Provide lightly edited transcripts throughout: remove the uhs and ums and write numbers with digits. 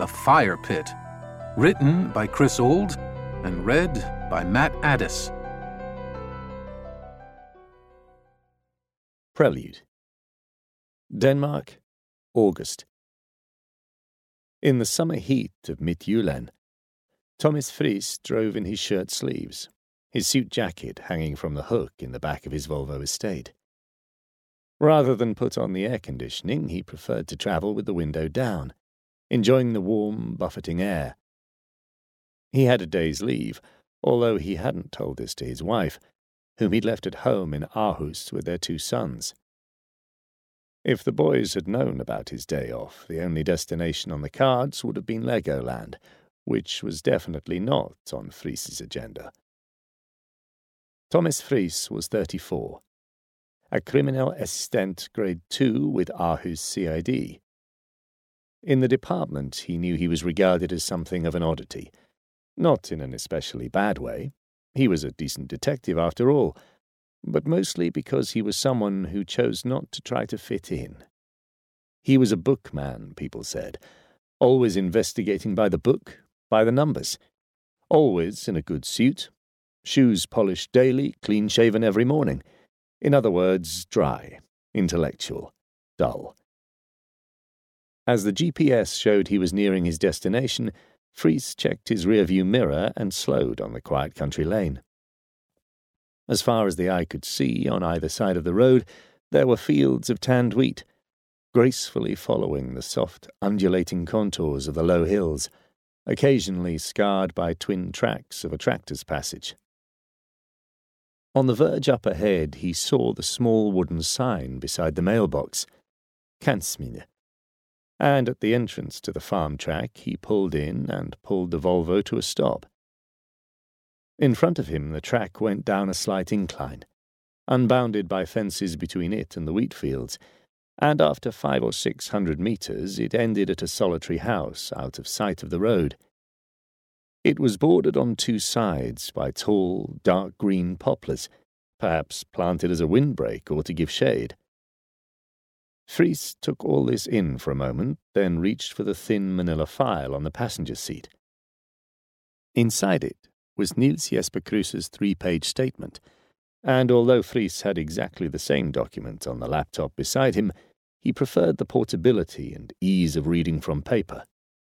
The Fire Pit. Written by Chris Old and read by Matt Addis. Prelude. Denmark, August. In the summer heat of Midtjylland, Thomas Friis drove in his shirt sleeves, his suit jacket hanging from the hook in the back of his Volvo estate. Rather than put on the air conditioning, he preferred to travel with the window down, enjoying the warm, buffeting air. He had a day's leave, although he hadn't told this to his wife, whom he'd left at home in Aarhus with their 2 sons. If the boys had known about his day off, the only destination on the cards would have been Legoland, which was definitely not on Friis's agenda. Thomas Friis was 34, a criminal assistant grade 2 with Aarhus CID. In the department, he knew he was regarded as something of an oddity, not in an especially bad way. He was a decent detective after all, but mostly because he was someone who chose not to try to fit in. He was a bookman, people said, always investigating by the book, by the numbers, always in a good suit, shoes polished daily, clean-shaven every morning. In other words, dry, intellectual, dull. As the GPS showed he was nearing his destination, Friis checked his rearview mirror and slowed on the quiet country lane. As far as the eye could see, on either side of the road, there were fields of tanned wheat, gracefully following the soft, undulating contours of the low hills, occasionally scarred by twin tracks of a tractor's passage. On the verge up ahead, he saw the small wooden sign beside the mailbox, Kantsminde, and at the entrance to the farm track he pulled in and pulled the Volvo to a stop. In front of him the track went down a slight incline, unbounded by fences between it and the wheat fields, and after 500 or 600 meters it ended at a solitary house out of sight of the road. It was bordered on 2 sides by tall, dark green poplars, perhaps planted as a windbreak or to give shade. Friis took all this in for a moment, then reached for the thin manila file on the passenger seat. Inside it was Niels Jesper Kruse's 3-page statement, and although Friis had exactly the same document on the laptop beside him, he preferred the portability and ease of reading from paper.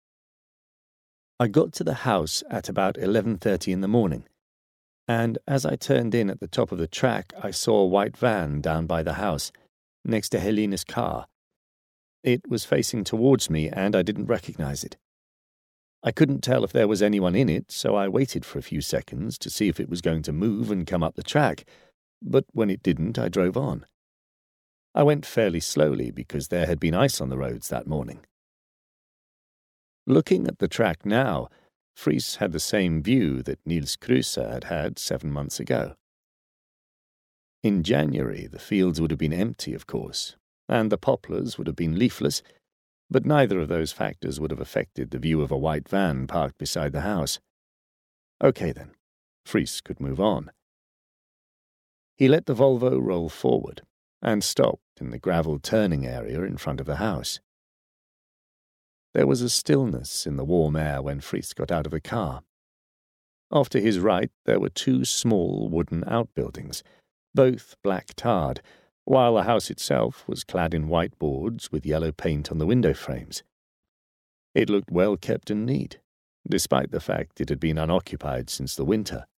I got to the house at about 11:30 in the morning, and as I turned in at the top of the track, I saw a white van down by the house, next to Helene's car. It was facing towards me, and I didn't recognize it. I couldn't tell if there was anyone in it, so I waited for a few seconds to see if it was going to move and come up the track, but when it didn't, I drove on. I went fairly slowly because there had been ice on the roads that morning. Looking at the track now, Friis had the same view that Niels Kruse had had 7 months ago. In January, the fields would have been empty, of course, and the poplars would have been leafless, but neither of those factors would have affected the view of a white van parked beside the house. Okay, then. Friis could move on. He let the Volvo roll forward and stopped in the gravel turning area in front of the house. There was a stillness in the warm air when Friis got out of the car. Off to his right there were 2 small wooden outbuildings, both black-tarred, while the house itself was clad in white boards with yellow paint on the window frames. It looked well kept and neat, despite the fact it had been unoccupied since the winter.